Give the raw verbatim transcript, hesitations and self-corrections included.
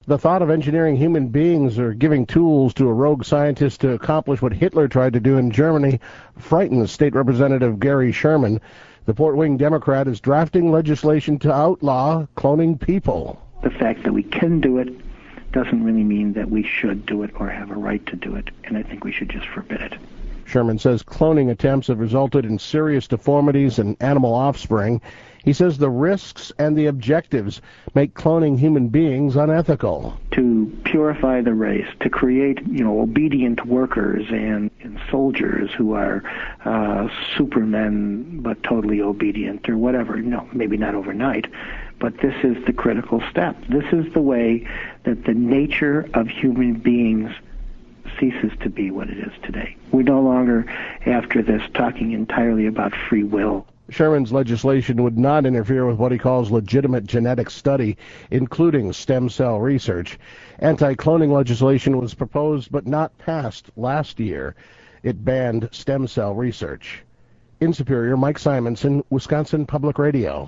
The thought of engineering human beings or giving tools to a rogue scientist to accomplish what Hitler tried to do in Germany frightens State Representative Gary Sherman. The Port Wing Democrat is drafting legislation to outlaw cloning people. The fact that we can do it doesn't really mean that we should do it or have a right to do it, and I think we should just forbid it. Sherman says cloning attempts have resulted in serious deformities in animal offspring. He says the risks and the objectives make cloning human beings unethical. To purify the race, to create, you know, obedient workers and, and soldiers who are uh, supermen but totally obedient or whatever. No, maybe not overnight, but this is the critical step. This is the way that the nature of human beings ceases to be what it is today. We're no longer, after this, talking entirely about free will. Sherman's legislation would not interfere with what he calls legitimate genetic study, including stem cell research. Anti-cloning legislation was proposed but not passed last year. It banned stem cell research. In Superior, Mike Simonson, Wisconsin Public Radio.